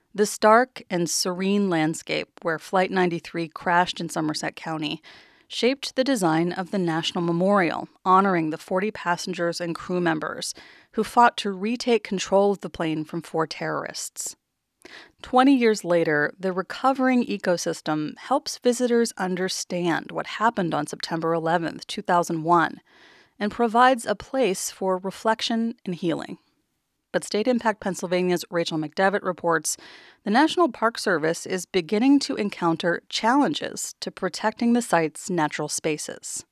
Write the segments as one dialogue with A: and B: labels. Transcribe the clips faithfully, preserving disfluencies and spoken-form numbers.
A: The stark and serene landscape where Flight ninety-three crashed in Somerset County shaped the design of the National Memorial, honoring the forty passengers and crew members who fought to retake control of the plane from four terrorists. Twenty years later, the recovering ecosystem helps visitors understand what happened on September eleventh, two thousand one, and provides a place for reflection and healing. But State Impact Pennsylvania's Rachel McDevitt reports the National Park Service is beginning to encounter challenges to protecting the site's natural spaces.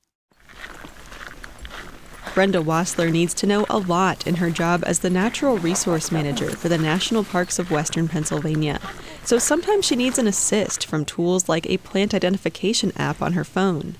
B: Brenda Wassler needs to know a lot in her job as the Natural Resource Manager for the National Parks of Western Pennsylvania. So sometimes she needs an assist from tools like a plant identification app on her phone.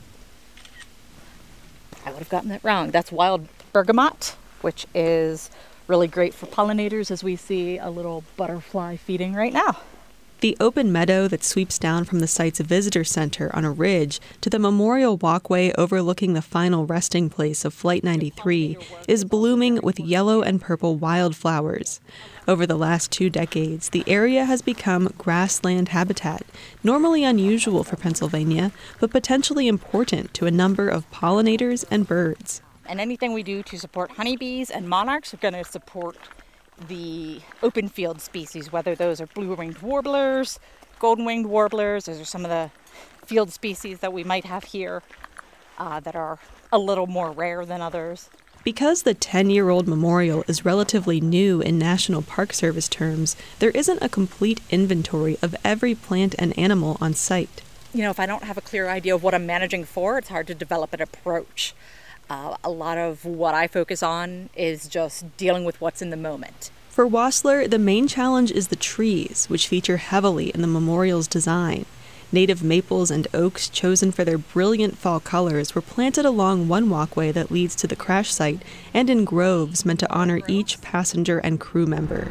C: I would have gotten that wrong. That's wild bergamot, which is really great for pollinators, as we see a little butterfly feeding right now.
B: The open meadow that sweeps down from the site's visitor center on a ridge to the memorial walkway overlooking the final resting place of Flight ninety-three is blooming with yellow and purple wildflowers. Over the last two decades, the area has become grassland habitat, normally unusual for Pennsylvania, but potentially important to a number of pollinators and birds.
C: And anything we do to support honeybees and monarchs are going to support the open field species, whether those are blue-winged warblers, golden-winged warblers. Those are some of the field species that we might have here uh, that are a little more rare than others.
B: Because the ten-year-old memorial is relatively new in National Park Service terms, there isn't a complete inventory of every plant and animal on site.
C: You know, if I don't have a clear idea of what I'm managing for, it's hard to develop an approach. Uh, a lot of what I focus on is just dealing with what's in the moment.
B: For Wassler, the main challenge is the trees, which feature heavily in the memorial's design. Native maples and oaks chosen for their brilliant fall colors were planted along one walkway that leads to the crash site and in groves meant to honor each passenger and crew member.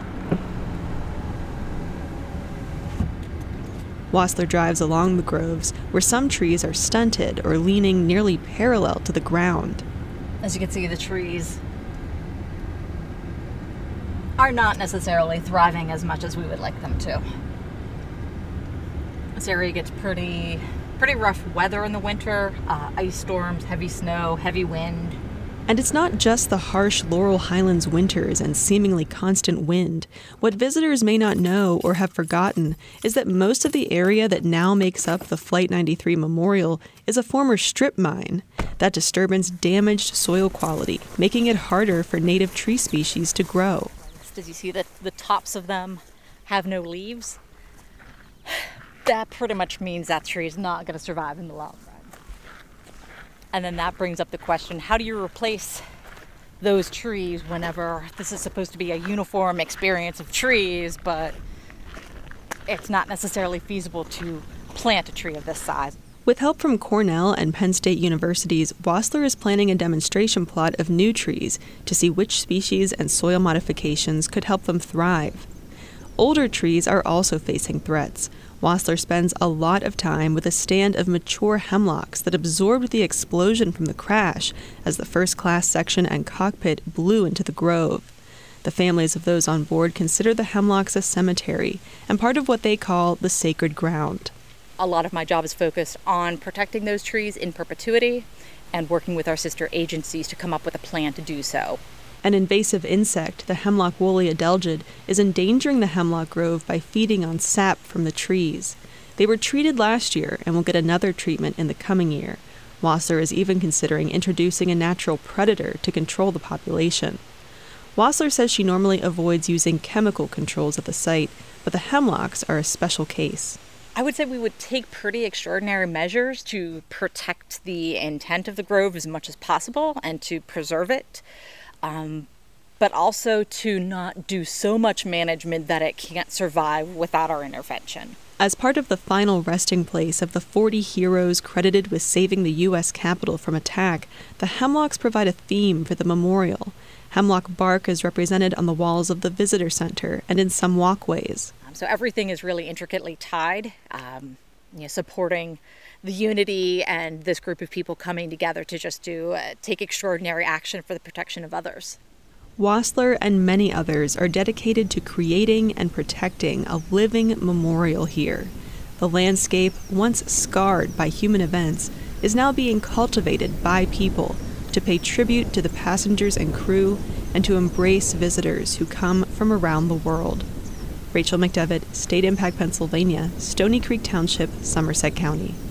B: Wassler drives along the groves, where some trees are stunted or leaning nearly parallel to the ground.
C: As you can see, the trees are not necessarily thriving as much as we would like them to. This area gets pretty, pretty rough weather in the winter, uh, ice storms, heavy snow, heavy wind.
B: And it's not just the harsh Laurel Highlands winters and seemingly constant wind. What visitors may not know or have forgotten is that most of the area that now makes up the Flight ninety-three Memorial is a former strip mine. That disturbance damaged soil quality, making it harder for native tree species to grow.
C: As you see that the tops of them have no leaves, that pretty much means that tree is not going to survive in the long run. And then that brings up the question, how do you replace those trees whenever this is supposed to be a uniform experience of trees, but it's not necessarily feasible to plant a tree of this size?
B: With help from Cornell and Penn State Universities, Wassler is planning a demonstration plot of new trees to see which species and soil modifications could help them thrive. Older trees are also facing threats. Wassler spends a lot of time with a stand of mature hemlocks that absorbed the explosion from the crash as the first-class section and cockpit blew into the grove. The families of those on board consider the hemlocks a cemetery and part of what they call the sacred ground.
C: A lot of my job is focused on protecting those trees in perpetuity and working with our sister agencies to come up with a plan to do so.
B: An invasive insect, the hemlock woolly adelgid, is endangering the hemlock grove by feeding on sap from the trees. They were treated last year and will get another treatment in the coming year. Wassler is even considering introducing a natural predator to control the population. Wassler says she normally avoids using chemical controls at the site, but the hemlocks are a special case.
C: I would say we would take pretty extraordinary measures to protect the intent of the grove as much as possible and to preserve it. Um, but also to not do so much management that it can't survive without our intervention.
B: As part of the final resting place of the forty heroes credited with saving the U S Capitol from attack, the hemlocks provide a theme for the memorial. Hemlock bark is represented on the walls of the visitor center and in some walkways.
C: Um, so everything is really intricately tied, um, you know, supporting the unity and this group of people coming together to just do uh, take extraordinary action for the protection of others.
B: Wassler and many others are dedicated to creating and protecting a living memorial here. The landscape, once scarred by human events, is now being cultivated by people to pay tribute to the passengers and crew and to embrace visitors who come from around the world. Rachel McDevitt, State Impact Pennsylvania, Stony Creek Township, Somerset County.